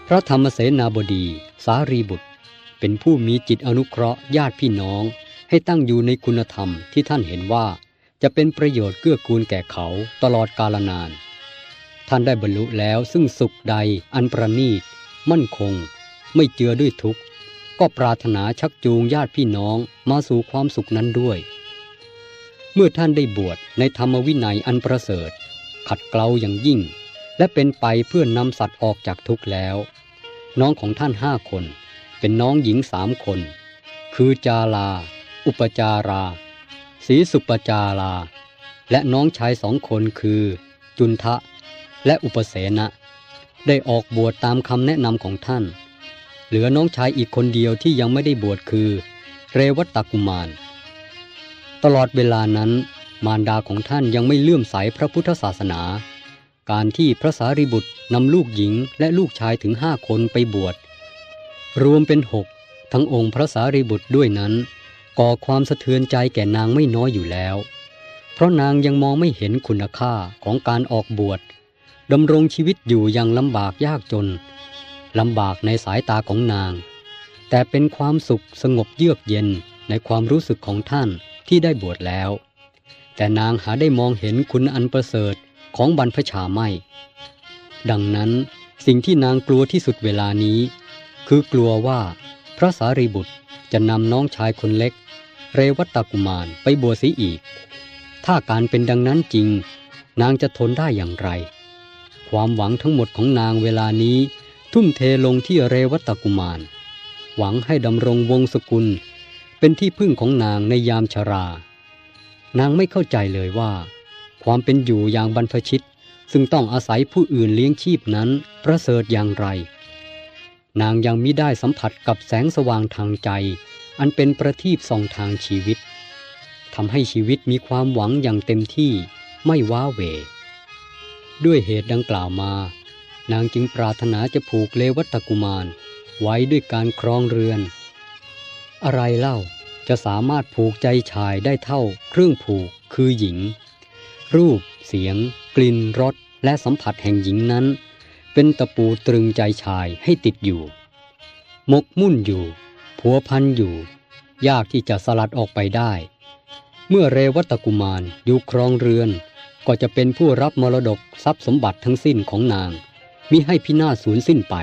พระธรรมเสนาบดีสารีบุตรเป็นผู้มีจิตอนุเคราะห์ญาติพี่น้องให้ตั้งอยู่ในคุณธรรมที่ท่านเห็นว่าจะเป็นประโยชน์เกื้อกูลแก่เขาตลอดกาลนานท่านได้บรรลุแล้วซึ่งสุขใดอันประณีตมั่นคงไม่เจือด้วยทุกข์ก็ปรารถนาชักจูงญาติพี่น้องมาสู่ความสุขนั้นด้วยเมื่อท่านได้บวชในธรรมวินัยอันประเสริฐขัดเกลาอย่างยิ่งและเป็นไปเพื่อนำสัตว์ออกจากทุกข์แล้วน้องของท่าน5 คนเป็นน้องหญิง3 คนคือจาลาอุปจาราศรีสุปจาราและน้องชาย2 คนคือจุนทะและอุปเสนะได้ออกบวชตามคำแนะนำของท่านเหลือน้องชายอีกคนเดียวที่ยังไม่ได้บวชคือเรวัตกุมารตลอดเวลานั้นมารดาของท่านยังไม่เลื่อมใสพระพุทธศาสนาการที่พระสารีบุตรนำลูกหญิงและลูกชายถึง5 คนไปบวชรวมเป็น6ทั้งองค์พระสารีบุตรด้วยนั้นก่อความสะเทือนใจแก่นางไม่น้อยอยู่แล้วเพราะนางยังมองไม่เห็นคุณค่าของการออกบวชดำรงชีวิตอยู่อย่างลำบากยากจนลำบากในสายตาของนางแต่เป็นความสุขสงบเยือกเย็นในความรู้สึกของท่านที่ได้บวชแล้วแต่นางหาได้มองเห็นคุณอันประเสริฐของบรรพชาไม่ดังนั้นสิ่งที่นางกลัวที่สุดเวลานี้คือกลัวว่าพระสารีบุตรจะนำน้องชายคนเล็กเรวัตกุมารไปบวชเสียอีกถ้าการเป็นดังนั้นจริงนางจะทนได้อย่างไรความหวังทั้งหมดของนางเวลานี้ทุ่มเทลงที่เรวัตกุมารหวังให้ดำรงวงศกุลเป็นที่พึ่งของนางในยามชรานางไม่เข้าใจเลยว่าความเป็นอยู่อย่างบรรพชิตซึ่งต้องอาศัยผู้อื่นเลี้ยงชีพนั้นประเสริฐอย่างไรนางยังมิได้สัมผัสกับแสงสว่างทางใจอันเป็นประทีปส่องทางชีวิตทำให้ชีวิตมีความหวังอย่างเต็มที่ไม่ว้าเหวด้วยเหตุดังกล่าวมานางจึงปรารถนาจะผูกเลวัตกุมารไว้ด้วยการครองเรือนอะไรเล่าจะสามารถผูกใจชายได้เท่าเครื่องผูกคือหญิงรูปเสียงกลิ่นรสและสัมผัสแห่งหญิงนั้นเป็นตะปูตรึงใจชายให้ติดอยู่หมกมุ่นอยู่ผัวพันอยู่ยากที่จะสลัดออกไปได้เมื่อเรวัตกุมารอยู่ครองเรือนก็จะเป็นผู้รับมรดกทรัพย์สมบัติทั้งสิ้นของนางมิให้พินาศสูญสิ้นไป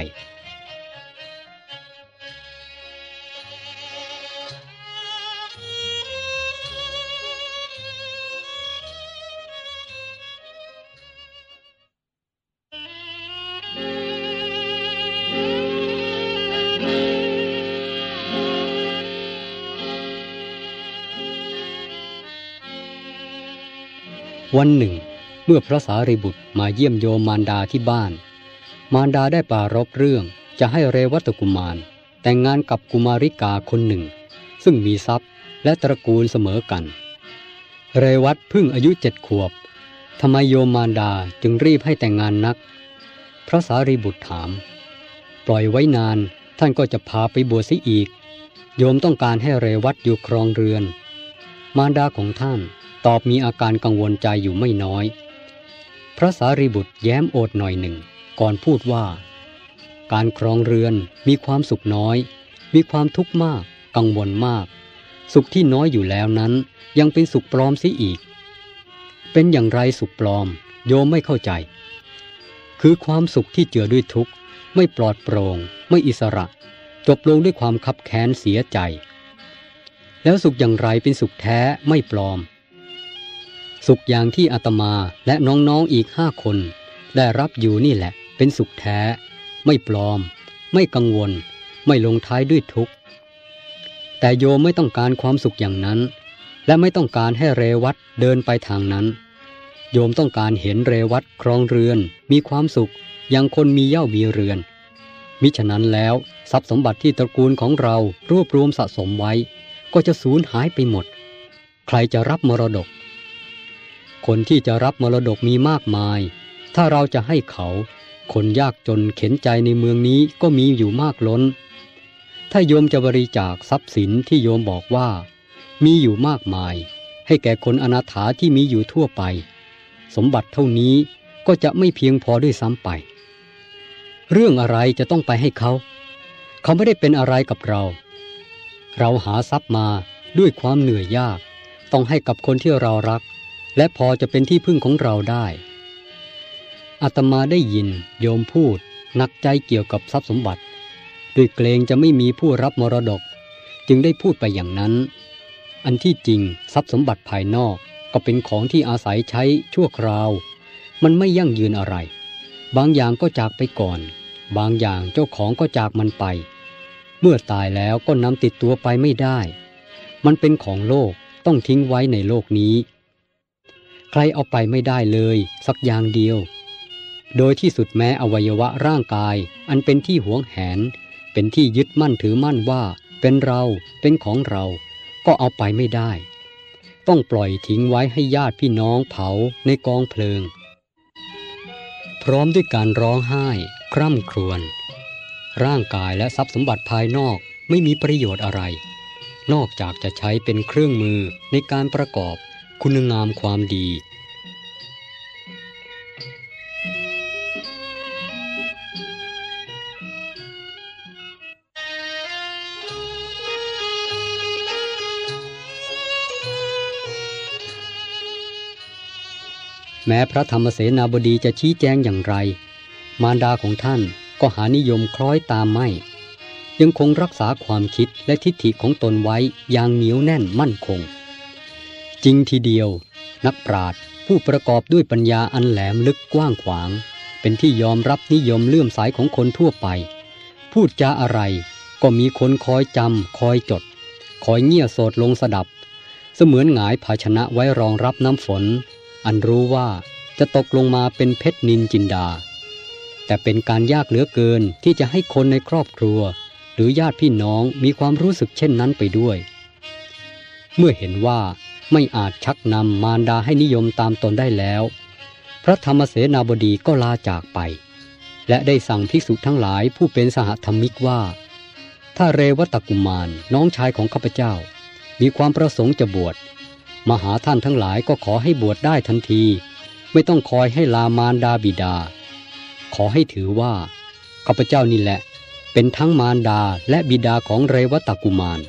วันหนึ่งเมื่อพระสารีบุตรมาเยี่ยมโยมมารดาที่บ้านมารดาได้ปรารภเรื่องจะให้เรวัตกุมารแต่งงานกับกุมาริกาคนหนึ่งซึ่งมีทรัพย์และตระกูลเสมอกันเรวัตเพิ่งอายุ7 ขวบทำไมโยมมารดาจึงรีบให้แต่งงานนักพระสารีบุตรถามปล่อยไว้นานท่านก็จะพาไปบวชเสียอีกโยมต้องการให้เรวัตอยู่ครองเรือนมารดาของท่านตอบมีอาการกังวลใจอยู่ไม่น้อยพระสารีบุตรแย้มโอดหน่อยหนึ่งก่อนพูดว่าการครองเรือนมีความสุขน้อยมีความทุกข์มากกังวลมากสุขที่น้อยอยู่แล้วนั้นยังเป็นสุขปลอมเสียอีกเป็นอย่างไรสุขปลอมโยมไม่เข้าใจคือความสุขที่เจือด้วยทุกข์ไม่ปลอดโปร่งไม่อิสระจบลงด้วยความคับแค้นเสียใจแล้วสุขอย่างไรเป็นสุขแท้ไม่ปลอมสุขอย่างที่อาตมาและน้องๆอีก5 คนได้รับอยู่นี่แหละเป็นสุขแท้ไม่ปลอมไม่กังวลไม่ลงท้ายด้วยทุกข์แต่โยมไม่ต้องการความสุขอย่างนั้นและไม่ต้องการให้เรวัตเดินไปทางนั้นโยมต้องการเห็นเรวัตครองเรือนมีความสุขอย่างคนมีเหย้ามีเรือนมิฉะนั้นแล้วทรัพย์สมบัติที่ตระกูลของเรารวบรวมสะสมไว้ก็จะสูญหายไปหมดใครจะรับมรดกคนที่จะรับมรดกมีมากมายถ้าเราจะให้เขาคนยากจนเข็นใจในเมืองนี้ก็มีอยู่มากล้นถ้าโยมจะบริจาคทรัพย์สินที่โยมบอกว่ามีอยู่มากมายให้แก่คนอนาถาที่มีอยู่ทั่วไปสมบัติเท่านี้ก็จะไม่เพียงพอด้วยซ้ำไปเรื่องอะไรจะต้องไปให้เขาไม่ได้เป็นอะไรกับเราหาทรัพย์มาด้วยความเหนื่อยยากต้องให้กับคนที่เรารักและพอจะเป็นที่พึ่งของเราได้อาตมาได้ยินโยมพูดหนักใจเกี่ยวกับทรัพย์สมบัติด้วยเกรงจะไม่มีผู้รับมรดกจึงได้พูดไปอย่างนั้นอันที่จริงทรัพย์สมบัติภายนอกก็เป็นของที่อาศัยใช้ชั่วคราวมันไม่ยั่งยืนอะไรบางอย่างก็จากไปก่อนบางอย่างเจ้าของก็จากมันไปเมื่อตายแล้วก็นำติดตัวไปไม่ได้มันเป็นของโลกต้องทิ้งไว้ในโลกนี้ใครเอาไปไม่ได้เลยสักอย่างเดียวโดยที่สุดแม้อวัยวะร่างกายอันเป็นที่หวงแหนเป็นที่ยึดมั่นถือมั่นว่าเป็นเราเป็นของเราก็เอาไปไม่ได้ต้องปล่อยทิ้งไว้ให้ญาติพี่น้องเผาในกองเพลิงพร้อมด้วยการร้องไห้คร่ำครวญร่างกายและทรัพย์สมบัติภายนอกไม่มีประโยชน์อะไรนอกจากจะใช้เป็นเครื่องมือในการประกอบคุณงามความดีแม้พระธรรมเสนาบดีจะชี้แจงอย่างไรมารดาของท่านก็หานิยมคล้อยตามไม่ยังคงรักษาความคิดและทิฏฐิของตนไว้อย่างเหนียวแน่นมั่นคงจริงทีเดียวนักปราชญ์ผู้ประกอบด้วยปัญญาอันแหลมลึกกว้างขวางเป็นที่ยอมรับนิยมเลื่อมใสของคนทั่วไปพูดจาอะไรก็มีคนคอยจำคอยจดคอยเงี่ยโสดลงสดับเสมือนหงายภาชนะไว้รองรับน้ำฝนอันรู้ว่าจะตกลงมาเป็นเพชรนินจินดาแต่เป็นการยากเหลือเกินที่จะให้คนในครอบครัวหรือญาติพี่น้องมีความรู้สึกเช่นนั้นไปด้วยเมื่อเห็นว่าไม่อาจชักนำมารดาให้นิยมตามตนได้แล้วพระธรรมเสนาบดีก็ลาจากไปและได้สั่งภิกษุทั้งหลายผู้เป็นสหธรรมิกว่าถ้าเรวัตกุมารน้องชายของข้าพเจ้ามีความประสงค์จะบวชมาหาท่านทั้งหลายก็ขอให้บวชได้ทันทีไม่ต้องคอยให้ลามารดาบิดาขอให้ถือว่าข้าพเจ้านี่แหละเป็นทั้งมารดาและบิดาของเรวัตกุมาร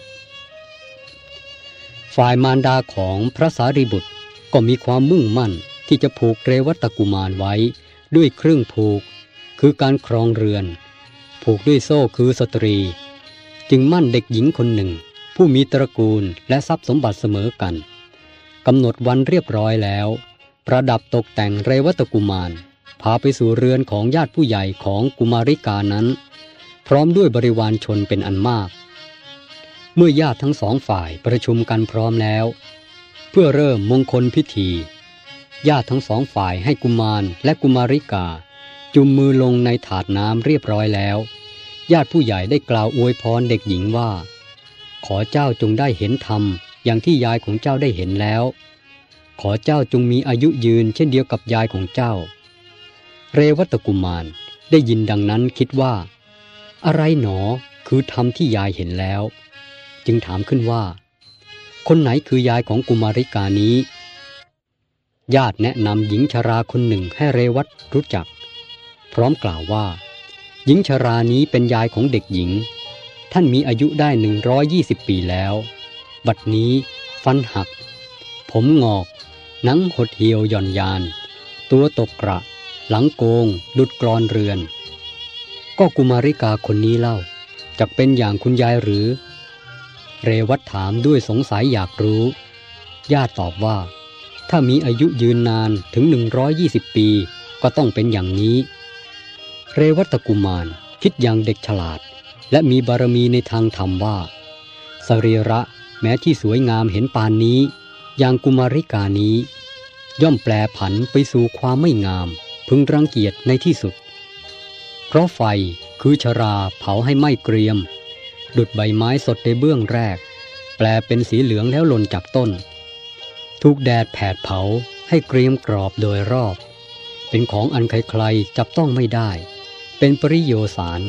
ฝ่ายมารดาของพระสารีบุตรก็มีความมุ่งมั่นที่จะผูกเรวัตกุมารไว้ด้วยเครื่องผูกคือการครองเรือนผูกด้วยโซ่คือสตรีจึงมั่นเด็กหญิงคนหนึ่งผู้มีตระกูลและทรัพย์สมบัติเสมอกันกำหนดวันเรียบร้อยแล้วประดับตกแต่งเรวัตกุมารพาไปสู่เรือนของญาติผู้ใหญ่ของกุมาริกานั้นพร้อมด้วยบริวารชนเป็นอันมากเมื่อญาติทั้งสองฝ่ายประชุมกันพร้อมแล้วเพื่อเริ่มมงคลพิธีญาติทั้งสองฝ่ายให้กุมารและกุมาริกาจุ่มมือลงในถาดน้ำเรียบร้อยแล้วญาติผู้ใหญ่ได้กล่าวอวยพรเด็กหญิงว่าขอเจ้าจงได้เห็นธรรมอย่างที่ยายของเจ้าได้เห็นแล้วขอเจ้าจงมีอายุยืนเช่นเดียวกับยายของเจ้าเรวัตกุมารได้ยินดังนั้นคิดว่าอะไรหนอคือธรรมที่ยายเห็นแล้วจึงถามขึ้นว่าคนไหนคือยายของกุมาริกานี้ญาติแนะนำหญิงชราคนหนึ่งให้เรวัตรู้จักพร้อมกล่าวว่าหญิงชรานี้เป็นยายของเด็กหญิงท่านมีอายุได้120 ปีแล้วบัดนี้ฟันหักผมงอกหนังหดเหี่ยวหย่อนยานตัวตกกระหลังโกงดุดกรอนเรือนก็กุมาริกาคนนี้เล่าจักเป็นอย่างคุณยายหรือเรวัตถามด้วยสงสัยอยากรู้ญาติตอบว่าถ้ามีอายุยืนนานถึง120 ปีก็ต้องเป็นอย่างนี้เรวัตกุมารคิดอย่างเด็กฉลาดและมีบารมีในทางธรรมว่าสรีระแม้ที่สวยงามเห็นปานนี้อย่างกุมาริกานี้ย่อมแปรผันไปสู่ความไม่งามพึงรังเกียจในที่สุดเพราะไฟคือชราเผาให้ไหม้เกรียมดุจใบไม้สดในเบื้องแรกแปลเป็นสีเหลืองแล้วหล่นจากต้นถูกแดดแผดเผาให้เกรียมกรอบโดยรอบเป็นของอันใครๆจับต้องไม่ได้เป็นปริโยสาร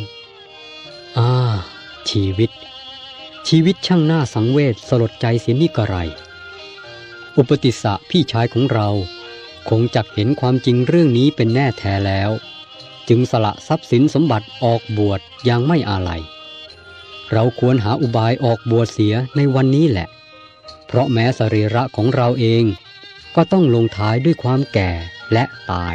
ชีวิตช่างน่าสังเวชสลดใจเสียนี่กระไรอุปติสสะพี่ชายของเราคงจักเห็นความจริงเรื่องนี้เป็นแน่แท้แล้วจึจึงสละทรัพย์สินสมบัติออกบวชอย่างไม่อาลัยเราควรหาอุบายออกบวชเสียในวันนี้แหละเพราะแม้สรีระของเราเองก็ต้องลงท้ายด้วยความแก่และตาย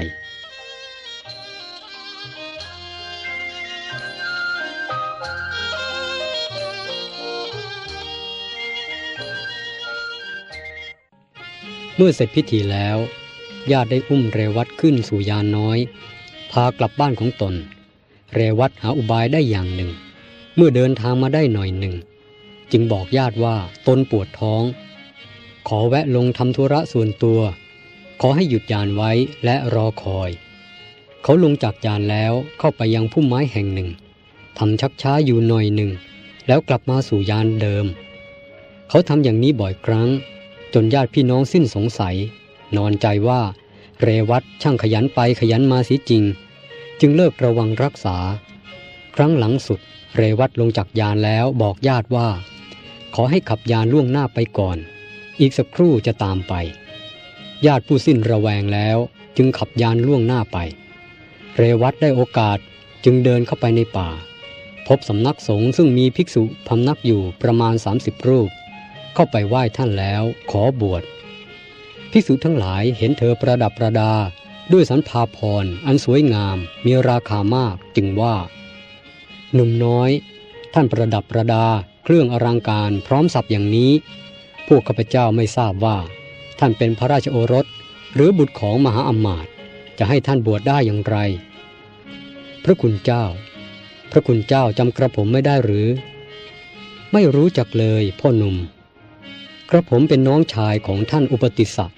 เมื่อเสร็จพิธีแล้วญาติได้อุ้มเรวัตขึ้นสู่ยานน้อยพากลับบ้านของตนเรวัตหาอุบายได้อย่างหนึ่งเมื่อเดินทางมาได้หน่อยหนึ่งจึงบอกญาติว่าตนปวดท้องขอแวะลงทำธุระส่วนตัวขอให้หยุดยานไว้และรอคอยเขาลงจากยานแล้วเข้าไปยังพุ่มไม้แห่งหนึ่งทำชักช้าอยู่หน่อยหนึ่งแล้วกลับมาสู่ยานเดิมเขาทำอย่างนี้บ่อยครั้งจนญาติพี่น้องสิ้นสงสัยนอนใจว่าเรวัตช่างขยันไปขยันมาเสียจริงจึงเลิกระวังรักษาครั้งหลังสุดเรวัตลงจากยานแล้วบอกญาติว่าขอให้ขับยานล่วงหน้าไปก่อนอีกสักครู่จะตามไปญาติผู้สิ้นระแวงแล้วจึงขับยานล่วงหน้าไปเรวัตได้โอกาสจึงเดินเข้าไปในป่าพบสำนักสงฆ์ซึ่งมีภิกษุพำนักอยู่ประมาณ30 รูปเข้าไปไหว้ท่านแล้วขอบวชภิกษุทั้งหลายเห็นเธอประดับประดาด้วยสันภาพรอันสวยงามมีราคามากจึงว่าหนุ่มน้อยท่านประดับประดาเครื่องอลังการพร้อมสับอย่างนี้พวกข้าพเจ้าไม่ทราบว่าท่านเป็นพระราชโอรสหรือบุตรของมหาอมาตย์จะให้ท่านบวชได้อย่างไรพระคุณเจ้าจำกระผมไม่ได้หรือไม่รู้จักเลยพ่อหนุ่มกระผมเป็นน้องชายของท่านอุปติสสะ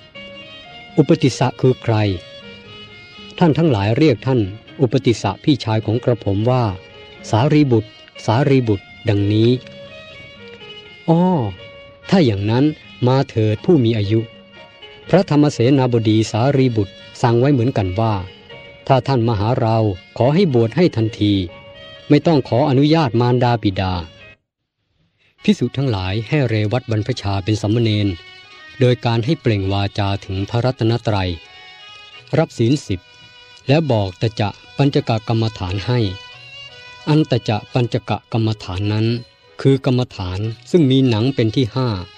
คือใครท่านทั้งหลายเรียกท่านอุปติสสะพี่ชายของกระผมว่าสารีบุตรดังนี้อ้อถ้าอย่างนั้นมาเถิดผู้มีอายุพระธรรมเสนาบดีสารีบุตรสั่งไว้เหมือนกันว่าถ้าท่านมาหาเราขอให้บวชให้ทันทีไม่ต้องขออนุญาตมารดาบิดาภิกษุทั้งหลายให้เรวัตบรรพชาเป็นสามเณรโดยการให้เปล่งวาจาถึงพระรัตนตรัยรับศีล10แล้วบอกตจะปัญจกกรรมฐานให้อันตจะปัญจกกรรมฐานนั้นคือกรรมฐานซึ่งมีหนังเป็นที่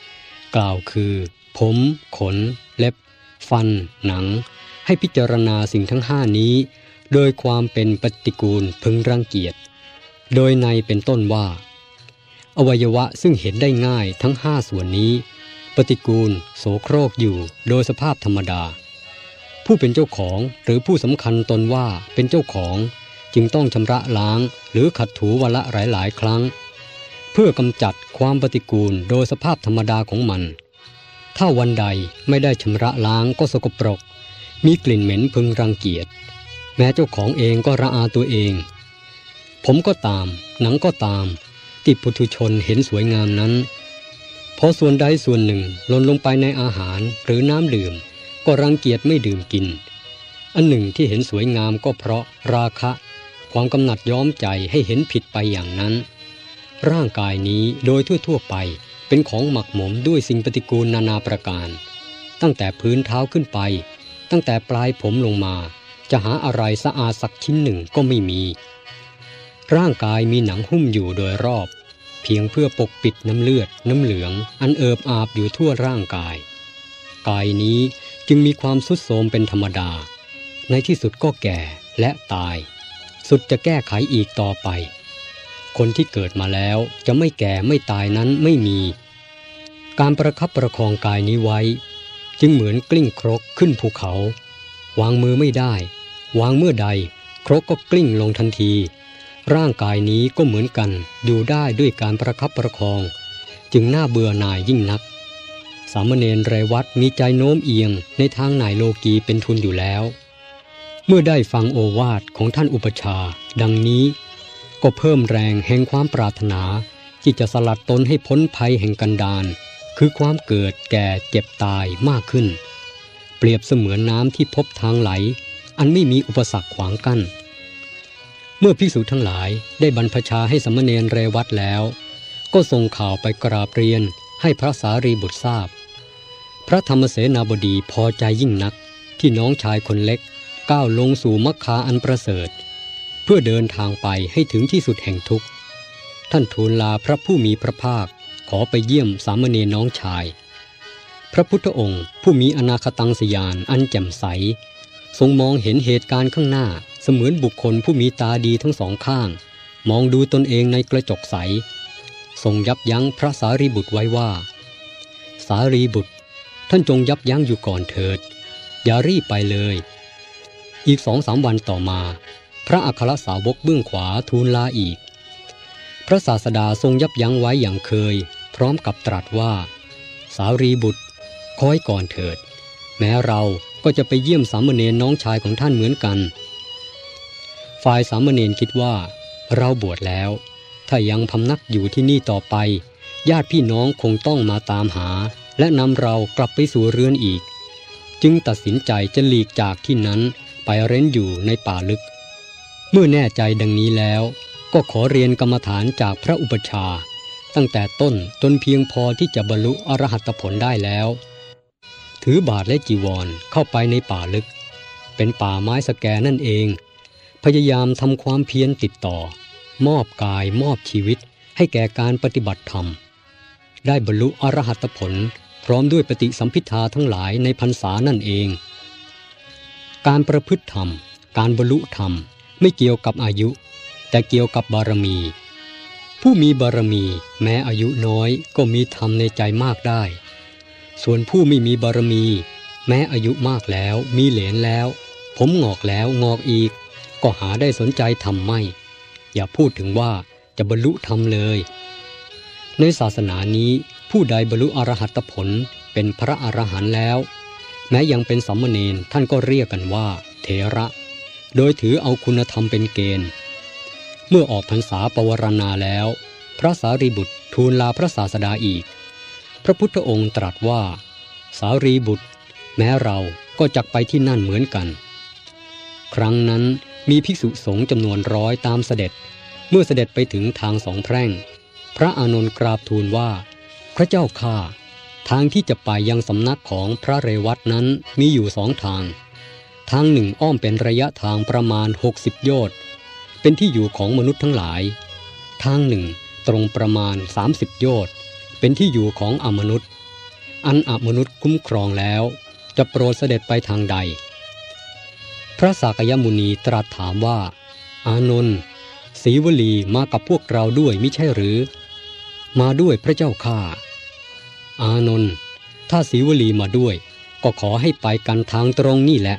5กล่าวคือผมขนเล็บฟันหนังให้พิจารณาสิ่งทั้ง5นี้โดยความเป็นปฏิกูลพึงรังเกียจโดยในเป็นต้นว่าอวัยวะซึ่งเห็นได้ง่ายทั้ง5ส่วนนี้ปฏิกูลโสโครกอยู่โดยสภาพธรรมดาผู้เป็นเจ้าของหรือผู้สำคัญตนว่าเป็นเจ้าของจึงต้องชำระล้างหรือขัดถูวันละหลายครั้งเพื่อกำจัดความปฏิกูลโดยสภาพธรรมดาของมันถ้าวันใดไม่ได้ชำระล้างก็สกปรกมีกลิ่นเหม็นพึงรังเกียจแม้เจ้าของเองก็ระอาตัวเองผมก็ตามหนังก็ตามที่ปุถุชนเห็นสวยงามนั้นพอส่วนใดส่วนหนึ่งหล่นลงไปในอาหารหรือน้ำดื่มก็รังเกียจไม่ดื่มกินอันหนึ่งที่เห็นสวยงามก็เพราะราคะความกำหนัดย้อมใจให้เห็นผิดไปอย่างนั้นร่างกายนี้โดยทั่วไปเป็นของหมักหมมด้วยสิ่งปฏิกูลนานาประการตั้งแต่พื้นเท้าขึ้นไปตั้งแต่ปลายผมลงมาจะหาอะไรสะอาดสักชิ้นหนึ่งก็ไม่มีร่างกายมีหนังหุ้มอยู่โดยรอบเพียงเพื่อปกปิดน้ำเลือดน้ำเหลืองอันเอิบอาบอยู่ทั่วร่างกายกายนี้จึงมีความทรุดโทรมเป็นธรรมดาในที่สุดก็แก่และตายสุดจะแก้ไขอีกต่อไปคนที่เกิดมาแล้วจะไม่แก่ไม่ตายนั้นไม่มีการประคับประคองกายนี้ไว้จึงเหมือนกลิ้งครกขึ้นภูเขาวางมือไม่ได้วางเมื่อใดครกก็กลิ้งลงทันทีร่างกายนี้ก็เหมือนกันอยู่ได้ด้วยการประคับประคองจึงน่าเบื่อหน่ายยิ่งนักสามเณรเรวัตมีใจโน้มเอียงในทางหน่ายโลกีเป็นทุนอยู่แล้วเมื่อได้ฟังโอวาทของท่านอุปชาดังนี้ก็เพิ่มแรงแห่งความปรารถนาที่จะสลัดตนให้พ้นภัยแห่งกันดารคือความเกิดแก่เจ็บตายมากขึ้นเปรียบเสมือนน้ำที่พบทางไหลอันไม่มีอุปสรรคขวางกั้นเมื่อภิกษุทั้งหลายได้บรรพชาให้สามเณรเรวัตแล้วก็ส่งข่าวไปกราบเรียนให้พระสารีบุตรทราบพระธรรมเสนาบดีพอใจยิ่งนักที่น้องชายคนเล็กก้าวลงสู่มรรคาอันประเสริฐเพื่อเดินทางไปให้ถึงที่สุดแห่งทุกข์ท่านทูลลาพระผู้มีพระภาคขอไปเยี่ยมสามเณรน้องชายพระพุทธองค์ผู้มีอนาคตังสยานอันแจ่มใสทรงมองเห็นเหตุการณ์ข้างหน้าเสมือนบุคคลผู้มีตาดีทั้งสองข้างมองดูตนเองในกระจกใสทรงยับยั้งพระสารีบุตรไว้ว่าสารีบุตรท่านจงยับยั้งอยู่ก่อนเถิดอย่ารีบไปเลยอีก2-3 วันต่อมาพระอัครสาวกเบื้องขวาทูลลาอีกพระศาสดาทรงยับยั้งไว้อย่างเคยพร้อมกับตรัสว่าสารีบุตรคอยก่อนเถิดแม้เราก็จะไปเยี่ยมสามเณรน้องชายของท่านเหมือนกันฝ่ายสามเณรคิดว่าเราบวชแล้วถ้ายังพำนักอยู่ที่นี่ต่อไปญาติพี่น้องคงต้องมาตามหาและนำเรากลับไปสู่เรือนอีกจึงตัดสินใจจะหลีกจากที่นั้นไปเร้นอยู่ในป่าลึกเมื่อแน่ใจดังนี้แล้วก็ขอเรียนกรรมฐานจากพระอุปัชฌาย์ตั้งแต่ต้นจนเพียงพอที่จะบรรลุอรหัตผลได้แล้วถือบาตรและจีวรเข้าไปในป่าลึกเป็นป่าไม้สแกนั่นเองพยายามทำความเพียรติดต่อมอบกายมอบชีวิตให้แก่การปฏิบัติธรรมได้บรรลุอรหัตผลพร้อมด้วยปฏิสัมภิทาทั้งหลายในพรรษานั่นเองการประพฤติธรรมการบรรลุธรรมไม่เกี่ยวกับอายุแต่เกี่ยวกับบารมีผู้มีบารมีแม้อายุน้อยก็มีธรรมในใจมากได้ส่วนผู้ไม่มีบารมีแม้อายุมากแล้วมีเหลนแล้วผมงอกแล้วงอกอีกก็หาได้สนใจธรรมไม่อย่าพูดถึงว่าจะบรรลุธรรมเลยในศาสนานี้ผู้ใดบรรลุอรหัตผลเป็นพระอรหันต์แล้วแม้ยังเป็นสามเณรท่านก็เรียกกันว่าเถระโดยถือเอาคุณธรรมเป็นเกณฑ์เมื่อออกพรรษาปวารณาแล้วพระสารีบุตรทูลลาพระศาสดาอีกพระพุทธองค์ตรัสว่าสารีบุตรแม้เราก็จักไปที่นั่นเหมือนกันครั้งนั้นมีภิกษุสงฆ์จำนวน100ตามเสด็จเมื่อเสด็จไปถึงทางสองแพร่งพระอานนท์กราบทูลว่าพระเจ้าข้าทางที่จะไปยังสำนักของพระเรวัตนั้นมีอยู่2 ทางทางหนึ่งอ้อมเป็นระยะทางประมาณ60 โยชน์เป็นที่อยู่ของมนุษย์ทั้งหลายทางหนึ่งตรงประมาณ30 โยชน์เป็นที่อยู่ของอมนุษย์อันอมนุษย์คุ้มครองแล้วจะโปรดเสด็จไปทางใดพระสากยมุนีตรัสถามว่าอานนท์สีวลีมากับพวกเราด้วยมิใช่หรือมาด้วยพระเจ้าข้าอานนท์ถ้าสีวลีมาด้วยก็ขอให้ไปกันทางตรงนี่แหละ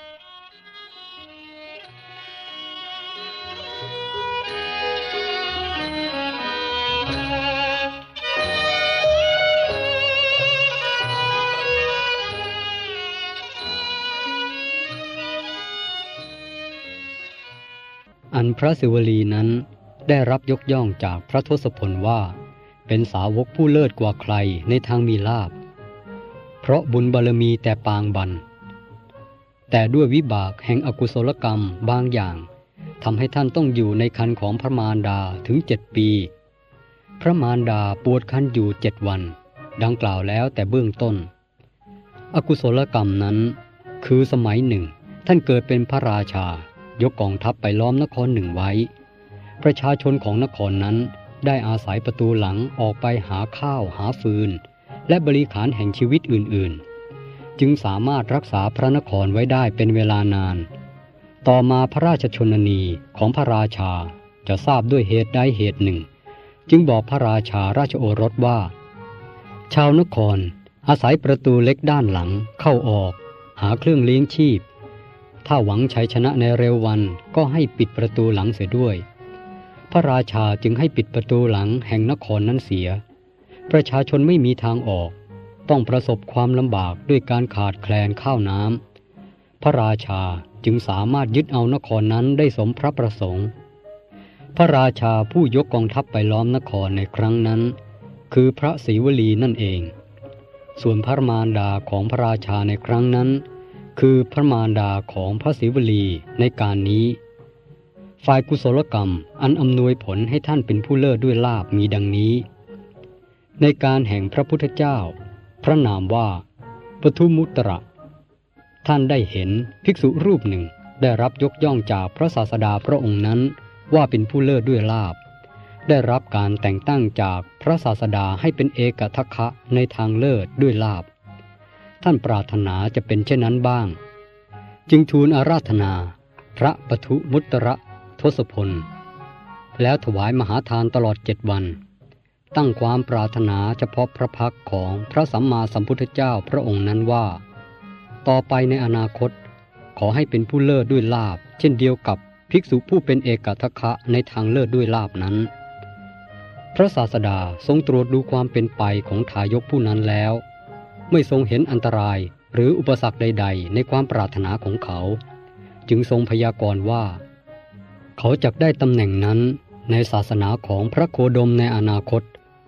อันพระศิวลีนั้นได้รับยกย่องจากพระทศพลว่าเป็นสาวกผู้เลิศกว่าใครในทางมีลาภเพราะบุญบารมีแต่ปางบันแต่ด้วยวิบากแห่งอกุศลกรรมบางอย่างทำให้ท่านต้องอยู่ในครรภ์ของพระมารดาถึง7 ปีพระมารดาปวดครรภ์อยู่7 วันดังกล่าวแล้วแต่เบื้องต้นอกุศลกรรมนั้นคือสมัยหนึ่งท่านเกิดเป็นพระราชายกกองทัพไปล้อมนครหนึ่งไว้ประชาชนของนครนั้นได้อาศัยประตูหลังออกไปหาข้าวหาฟืนและบริขารแห่งชีวิตอื่นๆจึงสามารถรักษาพระนครไว้ได้เป็นเวลานานต่อมาพระราชชนนีของพระราชาจะทราบด้วยเหตุใดเหตุหนึ่งจึงบอกพระราชาราชโอรสว่าชาวนครอาศัยประตูเล็กด้านหลังเข้าออกหาเครื่องเลี้ยงชีพถ้าหวังชัยชนะในเร็ววันก็ให้ปิดประตูหลังเสียด้วยพระราชาจึงให้ปิดประตูหลังแห่งนครนั้นเสียประชาชนไม่มีทางออกต้องประสบความลำบากด้วยการขาดแคลนข้าวน้ำพระราชาจึงสามารถยึดเอานครนั้นได้สมพระประสงค์พระราชาผู้ยกกองทัพไปล้อมนครในครั้งนั้นคือพระศรีวลีนั่นเองส่วนพระมารดาของพระราชาในครั้งนั้นคือพระมารดาของพระศรีวลีในการนี้ฝ่ายกุศลกรรมอันอำนวยผลให้ท่านเป็นผู้เลิศด้วยลาภมีดังนี้ในการแห่งพระพุทธเจ้าพระนามว่าปทุมุตระท่านได้เห็นภิกษุรูปหนึ่งได้รับยกย่องจากพระศาสดาพระองค์นั้นว่าเป็นผู้เลิศด้วยลาภได้รับการแต่งตั้งจากพระศาสดาให้เป็นเอกทัคคะในทางเลิศด้วยลาภท่านปรารถนาจะเป็นเช่นนั้นบ้างจึงทูลอาราธนาพระปทุมุตระทศพลแล้วถวายมหาทานตลอด7 วันตั้งความปรารถนาเฉพาะพระพักของพระสัมมาสัมพุทธเจ้าพระองค์นั้นว่าต่อไปในอนาคตขอให้เป็นผู้เลิศด้วยลาภเช่นเดียวกับภิกษุผู้เป็นเอกทัคคะในทางเลิศด้วยลาภนั้นพระศาสดาทรงตรวจดูความเป็นไปของทายกผู้นั้นแล้วไม่ทรงเห็นอันตรายหรืออุปสรรคใดๆในความปรารถนาของเขาจึงทรงพยากรณ์ว่าเขาจักได้ตำแหน่งนั้นในศาสนาของพระโคดมในอนาคต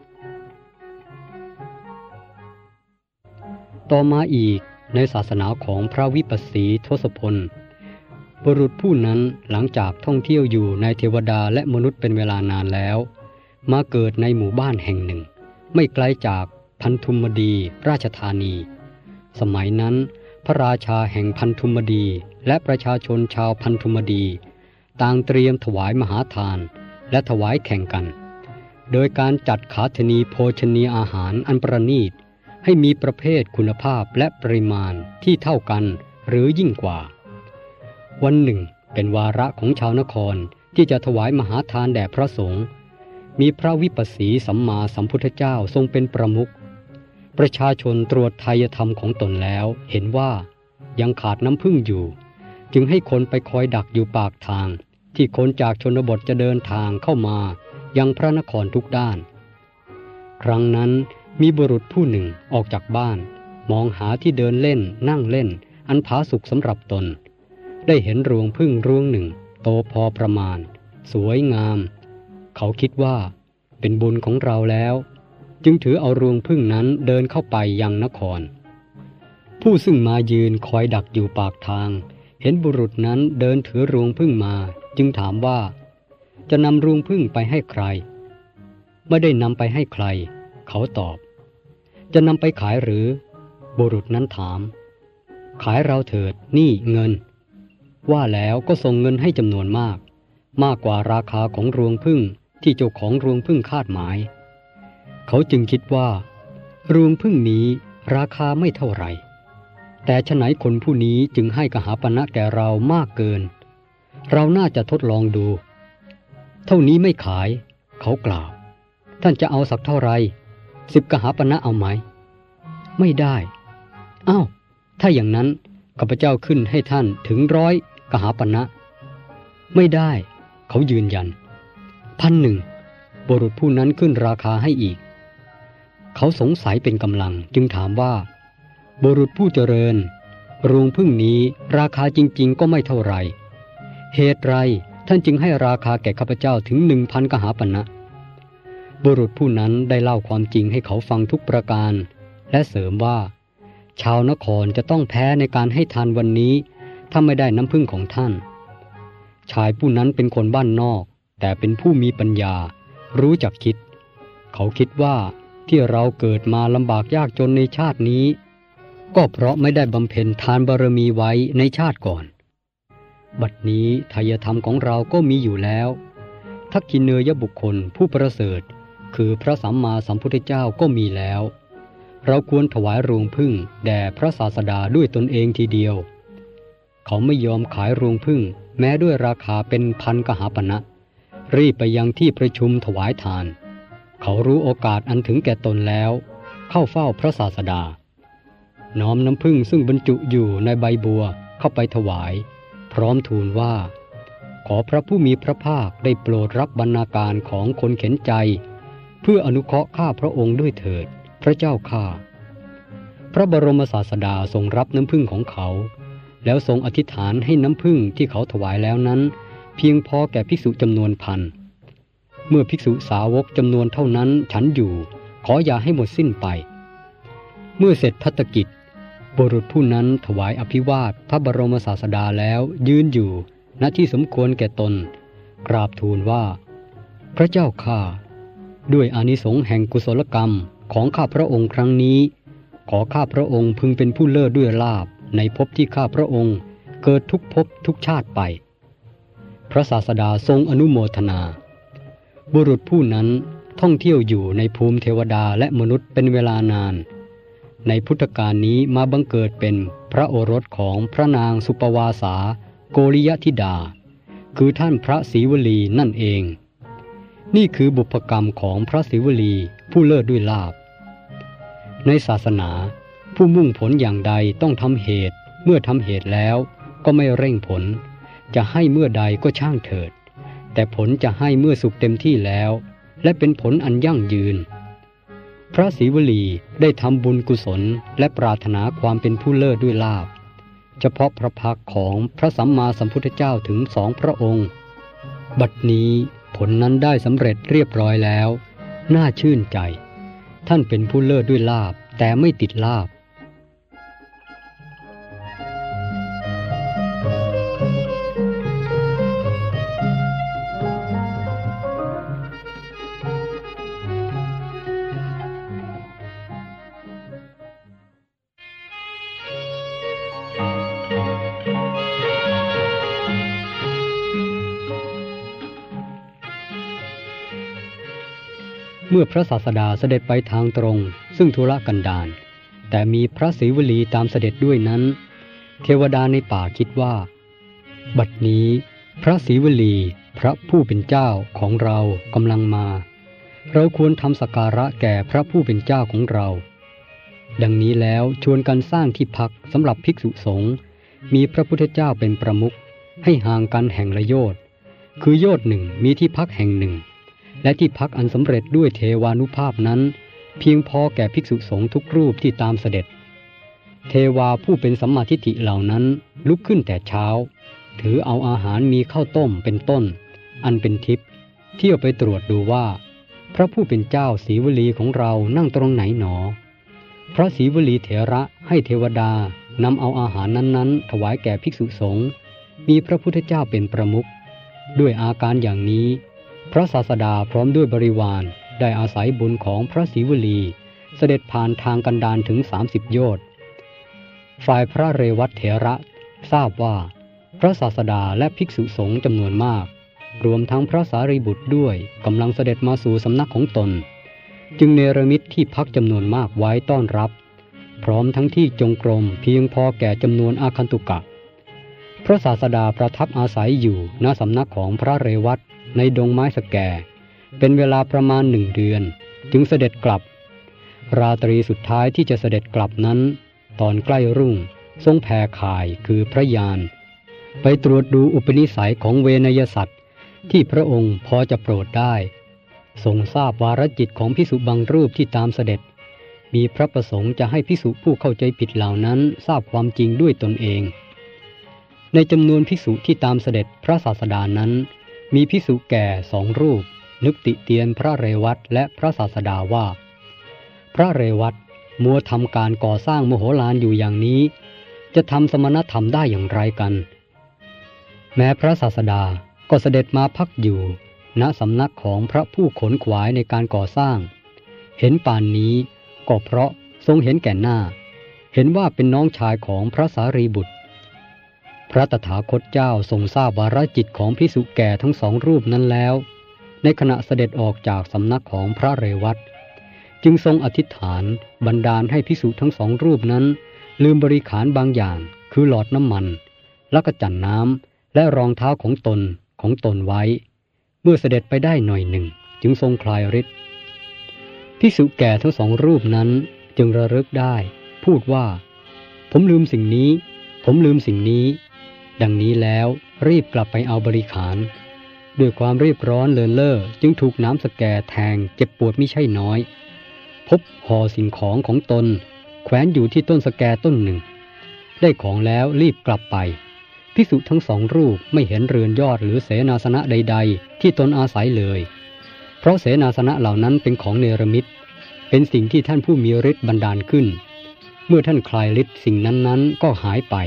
ต่อมาอีกในศาสนาของพระวิปัสสีทศพลบุรุษผู้นั้นหลังจากท่องเที่ยวอยู่ในเทวดาและมนุษย์เป็นเวลานานแล้วมาเกิดในหมู่บ้านแห่งหนึ่งไม่ไกลจากพันธุมดีราชธานีสมัยนั้นพระราชาแห่งพันธุมดีและประชาชนชาวพันธุมดีต่างเตรียมถวายมหาทานและถวายแข่งกันโดยการจัดขาธนีโภชนีอาหารอันประณีตให้มีประเภทคุณภาพและปริมาณที่เท่ากันหรือยิ่งกว่าวันหนึ่งเป็นวาระของชาวนครที่จะถวายมหาทานแด่พระสงฆ์มีพระวิปัสสีสัมมาสัมพุทธเจ้าทรงเป็นประมุขประชาชนตรวจไทยธรรมของตนแล้วเห็นว่ายังขาดน้ำผึ้งอยู่จึงให้คนไปคอยดักอยู่ปากทางที่คนจากชนบทจะเดินทางเข้ามายังพระนครทุกด้านครั้งนั้นมีบุรุษผู้หนึ่งออกจากบ้านมองหาที่เดินเล่นนั่งเล่นอันผาสุกสำหรับตนได้เห็นรวงผึ้งรวงหนึ่งโตพอประมาณสวยงามเขาคิดว่าเป็นบุญของเราแล้วจึงถือเอารวงผึ้งนั้นเดินเข้าไปยังนครผู้ซึ่งมายืนคอยดักอยู่ปากทางเห็นบุรุษนั้นเดินถือรวงผึ้งมาจึงถามว่าจะนำรวงผึ้งไปให้ใครไม่ได้นำไปให้ใครเขาตอบจะนำไปขายหรือบุรุษนั้นถามขายเราเถิดนี่เงินว่าแล้วก็ส่งเงินให้จำนวนมากกว่าราคาของรวงผึ้งที่เจ้าของรวงผึ้งคาดหมายเขาจึงคิดว่ารวงผึ้งนี้ราคาไม่เท่าไหร่แต่ฉะไหนคนผู้นี้จึงให้กหาปณะแก่เรามากเกินเราน่าจะทดลองดูเท่านี้ไม่ขายเขากล่าวท่านจะเอาสักเท่าไร10 กหาปณะเอาไหมไม่ได้อ้าวถ้าอย่างนั้นข้าพเจ้าขึ้นให้ท่านถึง100 กหาปณะไม่ได้เขายืนยัน1,000บุรุษผู้นั้นขึ้นราคาให้อีกเขาสงสัยเป็นกำลังจึงถามว่าบุรุษผู้เจริญรวงผึ้งนี้ราคาจริงๆก็ไม่เท่าไรเหตุไรท่านจึงให้ราคาแก่ข้าพเจ้าถึง 1,000 กหาปณะบุรุษผู้นั้นได้เล่าความจริงให้เขาฟังทุกประการและเสริมว่าชาวนครจะต้องแพ้ในการให้ทานวันนี้ถ้าไม่ได้น้ำผึ้งของท่านชายผู้นั้นเป็นคนบ้านนอกแต่เป็นผู้มีปัญญารู้จักคิดเขาคิดว่าที่เราเกิดมาลำบากยากจนในชาตินี้ก็เพราะไม่ได้บำเพ็ญทานบารมีไว้ในชาติก่อนบัดนี้ไทยธรรมของเราก็มีอยู่แล้วทักขิเนยบุคคลผู้ประเสริฐคือพระสัมมาสัมพุทธเจ้าก็มีแล้วเราควรถวายรวงผึ้งแด่พระศาสดาด้วยตนเองทีเดียวเขาไม่ยอมขายรวงผึ้งแม้ด้วยราคาเป็น1,000 กหาปณะรีบไปยังที่ประชุมถวายทานเขารู้โอกาสอันถึงแก่ตนแล้วเข้าเฝ้าพระศาสดาน้อมน้ำผึ้งซึ่งบรรจุอยู่ในใบบัวเข้าไปถวายพร้อมทูลว่าขอพระผู้มีพระภาคได้โปรดรับบรรณาการของคนเข็นใจเพื่ออนุเคราะห์ข้าพระองค์ด้วยเถิดพระเจ้าข้าพระบรมศาสดาทรงรับน้ำผึ้งของเขาแล้วทรงอธิษฐานให้น้ำผึ้งที่เขาถวายแล้วนั้นเพียงพอแก่ภิกษุจำนวน1,000เมื่อภิกษุสาวกจำนวนเท่านั้นฉันอยู่ขออย่าให้หมดสิ้นไปเมื่อเสร็จภัตตกิจบุรุษผู้นั้นถวายอภิวาทพระบรมศาสดาแล้วยืนอยู่ณที่สมควรแก่ตนกราบทูลว่าพระเจ้าข้าด้วยอานิสงส์แห่งกุศลกรรมของข้าพระองค์ครั้งนี้ขอข้าพระองค์พึงเป็นผู้เลิศด้วยลาภในภพที่ข้าพระองค์เกิดทุกภพทุกชาติไปพระศาสดาทรงอนุโมทนาบุรุษผู้นั้นท่องเที่ยวอยู่ในภูมิเทวดาและมนุษย์เป็นเวลานานในพุทธกาลนี้มาบังเกิดเป็นพระโอรสของพระนางสุปวาสาโกริยธิดาคือท่านพระศรีวลีนั่นเองนี่คือบุพกรรมของพระศรีวลีผู้เลิศด้วยลาภในศาสนาผู้มุ่งผลอย่างใดต้องทำเหตุเมื่อทำเหตุแล้วก็ไม่เร่งผลจะให้เมื่อใดก็ช่างเถิดแต่ผลจะให้เมื่อสุขเต็มที่แล้วและเป็นผลอันยั่งยืนพระศรีวลีได้ทำบุญกุศลและปรารถนาความเป็นผู้เลิศด้วยลาภเฉพาะพระพักของพระสัมมาสัมพุทธเจ้าถึง2 พระองค์บัดนี้ผลนั้นได้สำเร็จเรียบร้อยแล้วน่าชื่นใจท่านเป็นผู้เลิศด้วยลาภแต่ไม่ติดลาภเมื่อพระศาสดาเสด็จไปทางตรงซึ่งธุระกันดารแต่มีพระศรีวลีตามเสด็จด้วยนั้นเทวดาในป่าคิดว่าบัดนี้พระศรีวลีพระผู้เป็นเจ้าของเรากำลังมาเราควรทำสักการะแก่พระผู้เป็นเจ้าของเราดังนี้แล้วชวนกันสร้างที่พักสำหรับภิกษุสงฆ์มีพระพุทธเจ้าเป็นประมุขให้ห่างกันแห่งละโยชน์คือโยชน์หนึ่งมีที่พักแห่งหนึ่งและที่พักอันสำเร็จด้วยเทวานุภาพนั้นเพียงพอแก่ภิกษุสงฆ์ทุกรูปที่ตามเสด็จเทวาผู้เป็นสัมมาทิฏฐิเหล่านั้นลุกขึ้นแต่เช้าถือเอาอาหารมีข้าวต้มเป็นต้นอันเป็นทิพย์เที่ยวไปตรวจดูว่าพระผู้เป็นเจ้าศรีวลีของเรานั่งตรงไหนหนอพระศรีวลีเถระให้เทวดานำเอาอาหารนั้นๆถวายแก่ภิกษุสงฆ์มีพระพุทธเจ้าเป็นประมุขด้วยอาการอย่างนี้พระศาสดาพร้อมด้วยบริวารได้อาศัยบุญของพระศรีวลีเสด็จผ่านทางกันดารถึง30 โยชน์ฝ่ายพระเรวัตเถระทราบว่าพระศาสดาและภิกษุสงฆ์จำนวนมากรวมทั้งพระสารีบุตรด้วยกำลังเสด็จมาสู่สำนักของตนจึงเนรมิตที่พักจำนวนมากไว้ต้อนรับพร้อมทั้งที่จงกรมเพียงพอแก่จำนวนอาคันตุกะพระศาสดาประทับอาศัยอยู่ณสำนักของพระเรวัตในดงไม้สแกเป็นเวลาประมาณ1 เดือนจึงเสด็จกลับราตรีสุดท้ายที่จะเสด็จกลับนั้นตอนใกล้รุ่งทรงแผ่ข่ายคือพระยานไปตรวจดูอุปนิสัยของเวนยสัตว์ที่พระองค์พอจะโปรดได้ทรงทราบวาระจิตของภิกษุบางรูปที่ตามเสด็จมีพระประสงค์จะให้ภิกษุผู้เข้าใจผิดเหล่านั้นทราบความจริงด้วยตนเองในจำนวนภิกษุที่ตามเสด็จพระศาสดานั้นมีภิกษุแก่2 รูปนึกติเตียนพระเรวัตและพระศาสดาว่าพระเรวัตมัวทำการก่อสร้างมโหฬารอยู่อย่างนี้จะทำสมณธรรมได้อย่างไรกันแม้พระศาสดาก็เสด็จมาพักอยู่ณสำนักของพระผู้ขนขวายในการก่อสร้างเห็นป่านนี้ก็เพราะทรงเห็นแก่หน้าเห็นว่าเป็นน้องชายของพระสารีบุตรพระตถาคตเจ้าทรงทราบวาระจิตของภิกษุแก่ทั้ง2 รูปนั้นแล้วในขณะเสด็จออกจากสำนักของพระเรวัตจึงทรงอธิษฐานบันดาลให้ภิกษุทั้ง2 รูปนั้นลืมบริขารบางอย่างคือหลอดน้ำมันและกระจั่นน้ำและรองเท้าของตนไว้เมื่อเสด็จไปได้หน่อยหนึ่งจึงทรงคลายฤทธิ์ภิกษุแก่ทั้ง2 รูปนั้นจึงระลึกได้พูดว่าผมลืมสิ่งนี้ผมลืมสิ่งนี้ดังนี้แล้วรีบกลับไปเอาบริขารด้วยความรีบร้อนเลินเล่อจึงถูกน้ำสแกแทงเจ็บปวดมิใช่น้อยพบห่อสิ่งของของตนแขวนอยู่ที่ต้นสแกต้นหนึ่งได้ของแล้วรีบกลับไปภิกษุทั้ง2 รูปไม่เห็นเรือนยอดหรือเสนาสนะใดๆที่ตนอาศัยเลยเพราะเสนาสนะเหล่านั้นเป็นของเนรมิตเป็นสิ่งที่ท่านผู้มีฤทธิ์บันดาลขึ้นเมื่อท่านคลายฤทธิ์สิ่งนั้นๆก็หายไป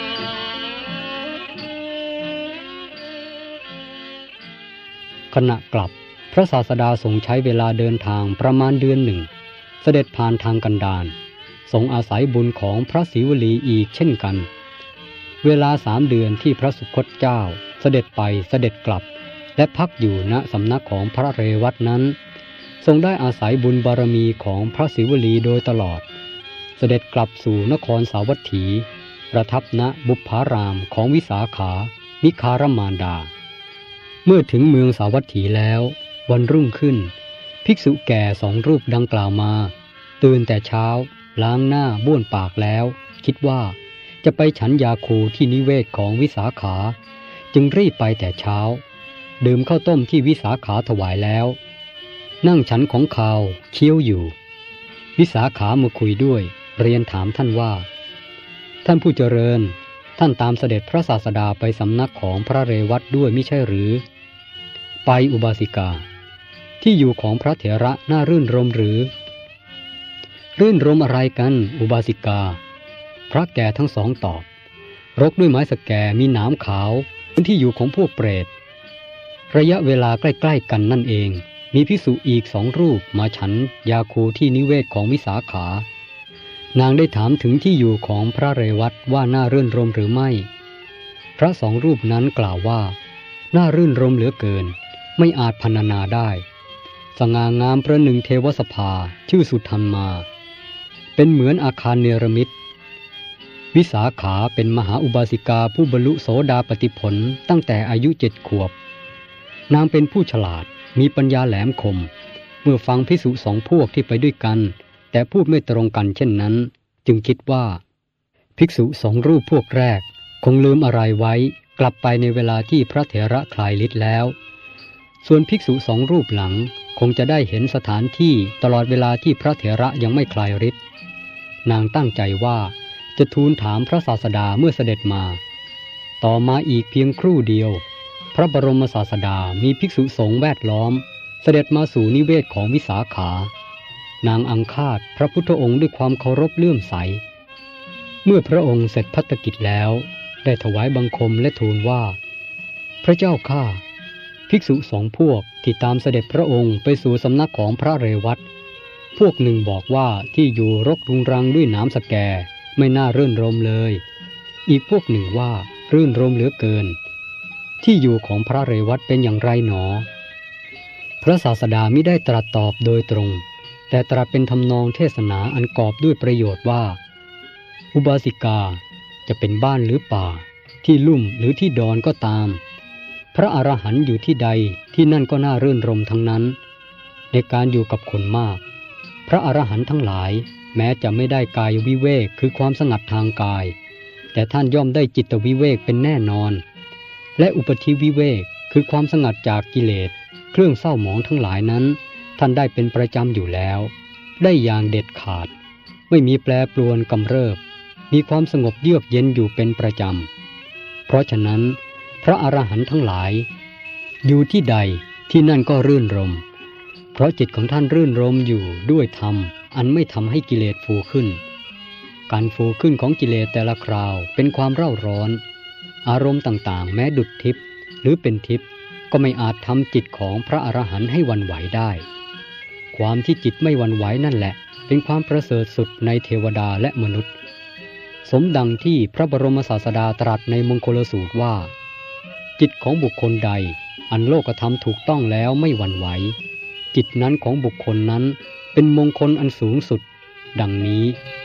ขณะกลับพระศาสดาทรงใช้เวลาเดินทางประมาณเดือนหนึ่งเสด็จผ่านทางกันดารทรงอาศัยบุญของพระศรีวลีอีกเช่นกันเวลา3 เดือนที่พระสุคตเจ้าเสด็จไปเสด็จกลับและพักอยู่ณสำนักของพระเรวัตนั้นทรงได้อาศัยบุญบารมีของพระศรีวลีโดยตลอดเสด็จกลับสู่นครสาวัตถีประทับณบุพพารามของวิสาขามิคารมารดาเมื่อถึงเมืองสาวัตถีแล้ววันรุ่งขึ้นภิกษุแก่2 รูปดังกล่าวมาตื่นแต่เช้าล้างหน้าบ้วนปากแล้วคิดว่าจะไปฉันยาคูที่นิเวศของวิสาขาจึงรีบไปแต่เช้าดื่มข้าวต้มที่วิสาขาถวายแล้วนั่งฉันของข้าวเคี้ยวอยู่วิสาขามาคุยด้วยเรียนถามท่านว่าท่านผู้เจริญท่านตามเสด็จพระศาสดาไปสำนักของพระเรวัตด้วยมิใช่หรือไปอุบาสิกาที่อยู่ของพระเถระน่ารื่นรมหรือรื่นรมอะไรกันอุบาสิกาพระแก่ทั้ง2ตอบรกด้วยไม้สแกมีหนามขาวเป็นที่อยู่ของพวกเปรตระยะเวลาใกล้ๆกันนั่นเองมีภิกษุอีก2 รูปมาฉันยาคูที่นิเวศของวิสาขานางได้ถามถึงที่อยู่ของพระเรวัตว่าน่ารื่นรมหรือไม่พระ2 รูปนั้นกล่าวว่าน่ารื่นรมเหลือเกินไม่อาจพรรณนาได้สง่างามประหนึ่งเทวสภาชื่อสุทันมาเป็นเหมือนอาคารเนรมิตวิสาขาเป็นมหาอุบาสิกาผู้บรรลุโสดาปัตติผลตั้งแต่อายุ7 ขวบนางเป็นผู้ฉลาดมีปัญญาแหลมคมเมื่อฟังภิกษุ2 พวกที่ไปด้วยกันแต่พูดไม่ตรงกันเช่นนั้นจึงคิดว่าภิกษุ2 รูปพวกแรกคงลืมอะไรไว้กลับไปในเวลาที่พระเถระคลายฤทธิ์แล้วส่วนภิกษุ2 รูปหลังคงจะได้เห็นสถานที่ตลอดเวลาที่พระเถระยังไม่คลายฤทธิ์นางตั้งใจว่าจะทูลถามพระศาสดาเมื่อเสด็จมาต่อมาอีกเพียงครู่เดียวพระบรมศาสดามีภิกษุสงฆ์แวดล้อมเสด็จมาสู่นิเวศของวิสาขานางอังคาดพระพุทธองค์ด้วยความเคารพเลื่อมใสเมื่อพระองค์เสร็จภัตกิจแล้วได้ถวายบังคมและทูลว่าพระเจ้าข้าภิกษุ2 พวกที่ตามเสด็จพระองค์ไปสู่สำนักของพระเรวัตพวกหนึ่งบอกว่าที่อยู่รกรุงรังด้วยหนามสแกไม่น่ารื่นรมเลยอีกพวกหนึ่งว่ารื่นรมเหลือเกินที่อยู่ของพระเรวัตเป็นอย่างไรหนอพระศาสดามิได้ตรัสตอบโดยตรงแต่ตรัสเป็นทำนองเทศนาอันกอบด้วยประโยชน์ว่าอุบาสิกาจะเป็นบ้านหรือป่าที่ลุ่มหรือที่ดอนก็ตามพระอรหันต์อยู่ที่ใดที่นั่นก็น่ารื่นรมทั้งนั้นในการอยู่กับคนมากพระอรหันต์ทั้งหลายแม้จะไม่ได้กายวิเวกคือความสงัดทางกายแต่ท่านย่อมได้จิตวิเวกเป็นแน่นอนและอุปธิวิเวกคือความสงัดจากกิเลสเครื่องเศร้าหมองทั้งหลายนั้นท่านได้เป็นประจำอยู่แล้วได้อย่างเด็ดขาดไม่มีแปรปรวนกำเริบมีความสงบเยือกเย็นอยู่เป็นประจำเพราะฉะนั้นพระอรหันต์ทั้งหลายอยู่ที่ใดที่นั่นก็รื่นรมเพราะจิตของท่านรื่นรมอยู่ด้วยธรรมอันไม่ทำให้กิเลสฟูขึ้นการฟูขึ้นของกิเลสแต่ละคราวเป็นความเร่าร้อนอารมณ์ต่างๆแม้ดุจทิพย์หรือเป็นทิพย์ก็ไม่อาจทำจิตของพระอรหันต์ให้หวั่นไหวได้ความที่จิตไม่หวั่นไหวนั่นแหละเป็นความประเสริฐสุดในเทวดาและมนุษย์สมดังที่พระบรมศาสดาตรัสในมงคลสูตรว่าจิตของบุคคลใดอันโลกธรรมถูกต้องแล้วไม่หวั่นไหวจิตนั้นของบุคคลนั้นเป็นมงคลอันสูงสุดดังนี้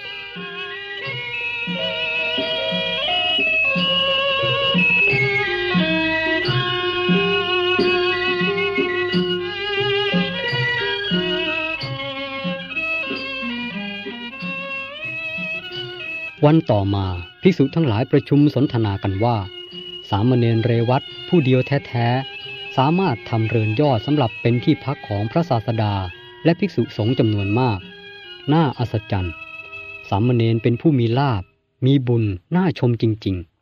วันต่อมาภิกษุทั้งหลายประชุมสนทนากันว่าสามเณรเรวัตผู้เดียวแท้ๆสามารถทำเรือนยอดสำหรับเป็นที่พักของพระศาสดาและภิกษุสงฆ์จำนวนมากน่าอัศจรรย์สามเณรเป็นผู้มีลาภมีบุญน่าชมจริงๆ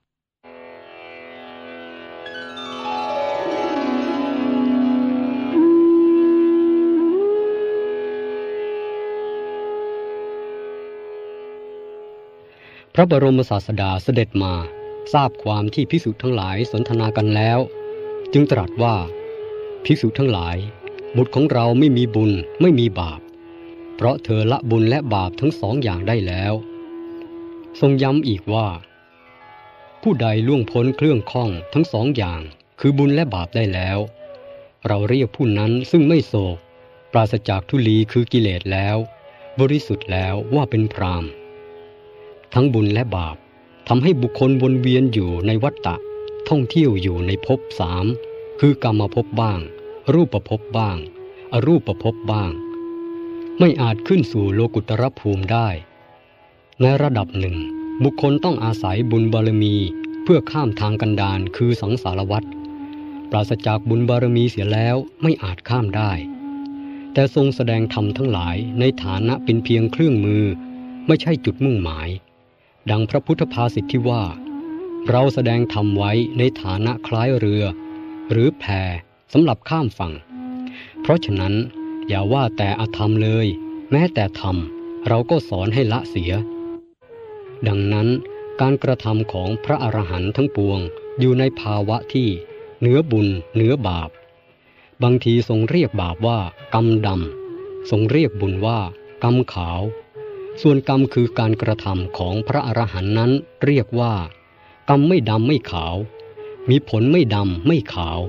พระบรมศาสดาเสด็จมาทราบความที่ภิกษุทั้งหลายสนทนากันแล้วจึงตรัสว่าภิกษุทั้งหลายบุตรของเราไม่มีบุญไม่มีบาปเพราะเธอละบุญและบาปทั้งสองอย่างได้แล้วทรงย้ำอีกว่าผู้ใดล่วงพ้นเครื่องข้องทั้งสองอย่างคือบุญและบาปได้แล้วเราเรียกผู้นั้นซึ่งไม่โศกปราศจากทุลีคือกิเลสแล้วบริสุทธิ์แล้วว่าเป็นพรามทั้งบุญและบาปทำให้บุคคลวนเวียนอยู่ในวัฏฏะท่องเที่ยวอยู่ในภพสามคือกรรมภพบ้างรูปภพบ้างอรูปภพบ้างไม่อาจขึ้นสู่โลกุตตรภูมิได้ในระดับหนึ่งบุคคลต้องอาศัยบุญบารมีเพื่อข้ามทางกันดารคือสังสารวัฏปราศจากบุญบารมีเสียแล้วไม่อาจข้ามได้แต่ทรงแสดงธรรมทั้งหลายในฐานะเป็นเพียงเครื่องมือไม่ใช่จุดมุ่งหมายดังพระพุทธภาษิตที่ว่าเราแสดงธรรมไว้ในฐานะคล้ายเรือหรือแพสำหรับข้ามฝั่งเพราะฉะนั้นอย่าว่าแต่อธรรมเลยแม้แต่ธรรมเราก็สอนให้ละเสียดังนั้นการกระทำของพระอรหันต์ทั้งปวงอยู่ในภาวะที่เหนือบุญเหนือบาปบางทีทรงเรียกบาปว่ากรรมดำทรงเรียกบุญว่ากรรมขาวส่วนกรรมคือการกระทำของพระอรหันต์นั้นเรียกว่ากรรมไม่ดำไม่ขาวมีผลไม่ดำไม่ขาว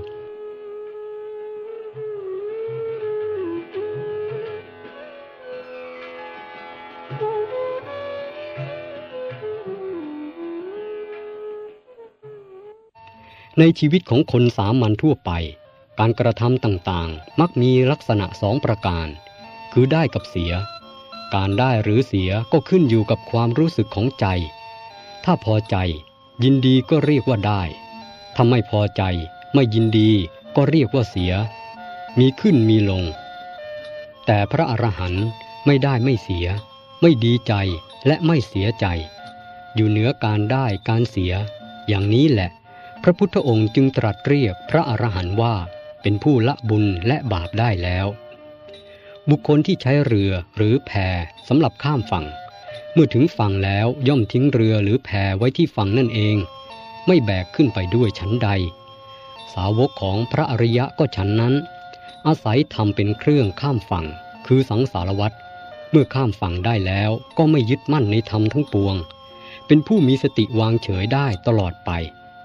ในชีวิตของคนสามัญทั่วไปการกระทำต่างๆมักมีลักษณะสองประการคือได้กับเสียการได้หรือเสียก็ขึ้นอยู่กับความรู้สึกของใจถ้าพอใจยินดีก็เรียกว่าได้ถ้าไม่พอใจไม่ยินดีก็เรียกว่าเสียมีขึ้นมีลงแต่พระอรหันต์ไม่ได้ไม่เสียไม่ดีใจและไม่เสียใจอยู่เหนือการได้การเสียอย่างนี้แหละพระพุทธองค์จึงตรัสเรียกพระอรหันต์ว่าเป็นผู้ละบุญและบาปได้แล้วบุคคลที่ใช้เรือหรือแพสำหรับข้ามฝั่งเมื่อถึงฝั่งแล้วย่อมทิ้งเรือหรือแพไว้ที่ฝั่งนั่นเองไม่แบกขึ้นไปด้วยฉันใดสาวกของพระอริยะก็ฉันนั้นอาศัยทำเป็นเครื่องข้ามฝั่งคือสังสารวัฏเมื่อข้ามฝั่งได้แล้วก็ไม่ยึดมั่นในธรรมทั้งปวงเป็นผู้มีสติวางเฉยได้ตลอดไป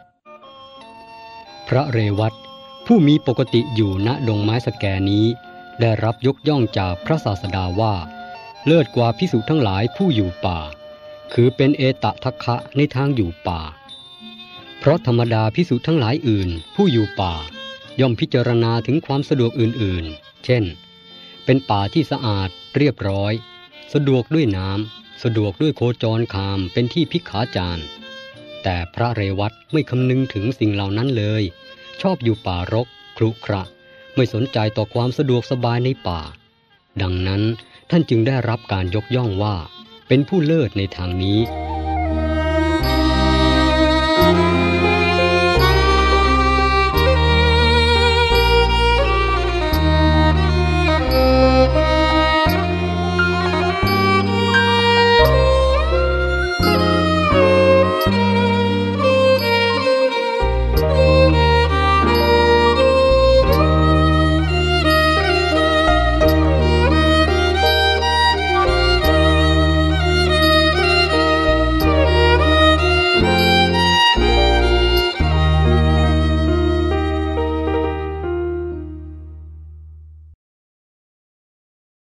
พระเรวัตผู้มีปกติอยู่ณดงไม้สแกนี้ได้รับยกย่องจากพระศาสดาว่าเลิศกว่าภิกษุทั้งหลายผู้อยู่ป่าคือเป็นเอตทัคคะในทางอยู่ป่าเพราะธรรมดาภิกษุทั้งหลายอื่นผู้อยู่ป่าย่อมพิจารณาถึงความสะดวกอื่นๆเช่นเป็นป่าที่สะอาดเรียบร้อยสะดวกด้วยน้ำสะดวกด้วยโคจรคามเป็นที่ภิกขาจารแต่พระเรวัตไม่คำนึงถึงสิ่งเหล่านั้นเลยชอบอยู่ป่ารกครุขระไม่สนใจต่อความสะดวกสบายในป่าดังนั้นท่านจึงได้รับการยกย่องว่าเป็นผู้เลิศในทางนี้